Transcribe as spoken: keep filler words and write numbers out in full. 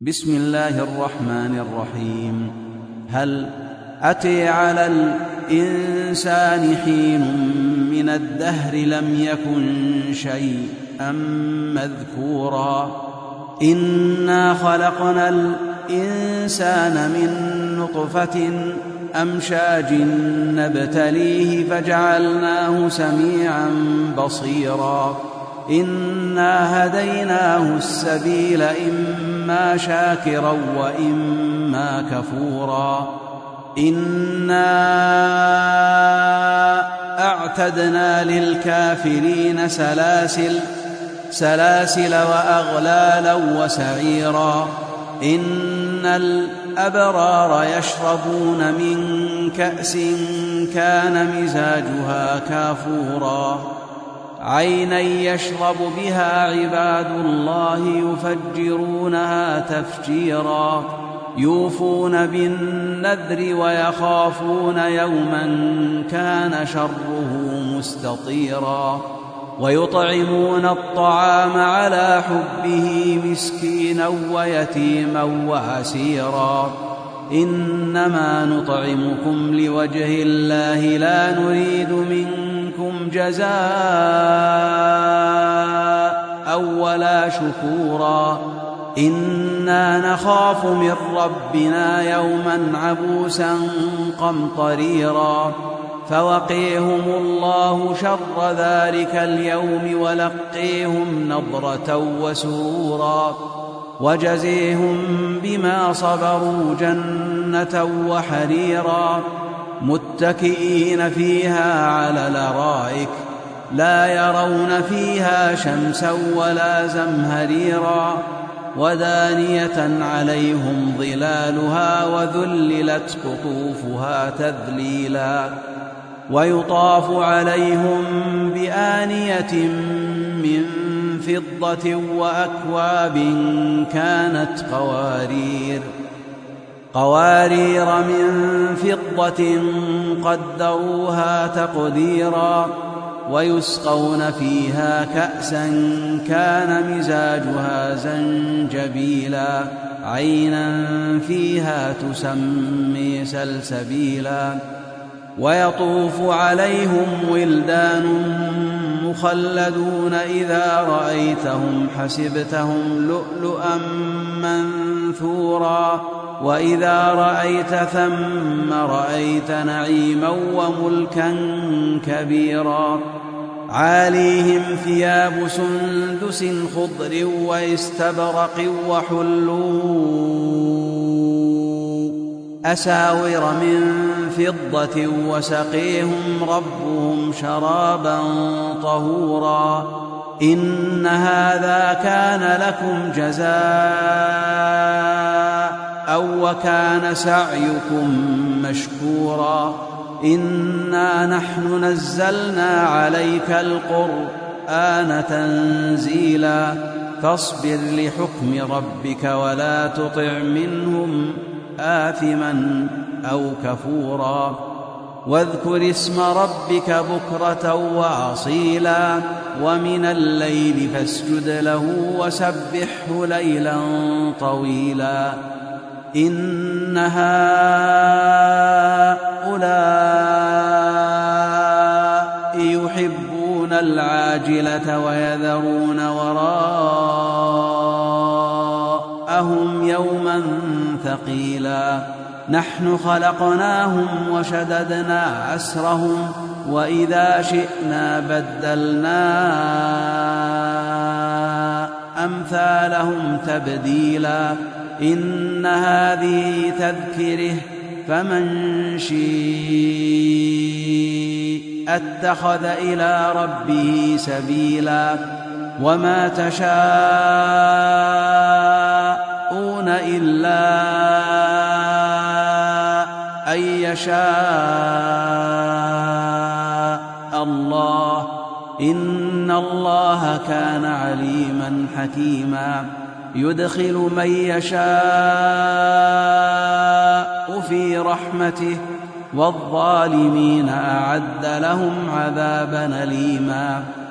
بسم الله الرحمن الرحيم. هل أتى على الإنسان حين من الدهر لم يكن شيئا مذكورا إنا خلقنا الإنسان من نطفة أمشاج نبتليه فجعلناه سميعا بصيرا إنا هديناه السبيل إما شاكرا وإما كفورا إنا أعتدنا للكافرين سلاسل سلاسل وأغلالا وسعيرا إن الأبرار يشربون من كأس كان مزاجها كافورا عينا يشرب بها عباد الله يفجرونها تفجيرا يوفون بالنذر ويخافون يوما كان شره مستطيرا ويطعمون الطعام على حبه مسكينا ويتيما وعسيرا إنما نطعمكم لوجه الله لا نريد منكم جزاء ولا شكورا إنا نخاف من ربنا يوما عبوسا قمطريرا فوقيهم الله شر ذلك اليوم ولقيهم نضرة وسرورا وجزيهم بما صبروا جنة وحريرا متكئين فيها على الأرائك لا يرون فيها شمسا ولا زمهريرا ودانية عليهم ظلالها وذللت قطوفها تذليلا ويطاف عليهم بآنية من فضة وأكواب كانت قوارير قوارير من فضة قدروها تقديرا ويسقون فيها كأسا كان مزاجها زنجبيلا عينا فيها تسمي سلسبيلا ويطوف عليهم ولدان مخلدون إذا رأيتهم حسبتهم لؤلؤا منثورا وإذا رأيت ثم رأيت نعيما وملكا كبيرا عاليهم ثياب سندس خضر واستبرق وحلوا أساور من فضة وسقيهم ربهم شرابا طهورا إن هذا كان لكم جزاء وكان سعيكم مشكورا إنا نحن نزلنا عليك القرآن تنزيلا فاصبر لحكم ربك ولا تطع منهم آثما أو كفورا واذكر اسم ربك بكرة وأصيلا ومن الليل فاسجد له وسبحه ليلا طويلا إن هؤلاء يحبون العاجلة ويذرون وراءهم يوما ثقيلا نحن خلقناهم وشددنا أسرهم وإذا شئنا بدلنا أمثالهم تبديلا إن هذه تذكره فمن شيء اتخذ إلى ربه سبيلا وما تشاءون إلا أن يشاء الله إن الله كان عليما حكيما يدخل من يشاء في رحمته والظالمين أعد لهم عذابا أليما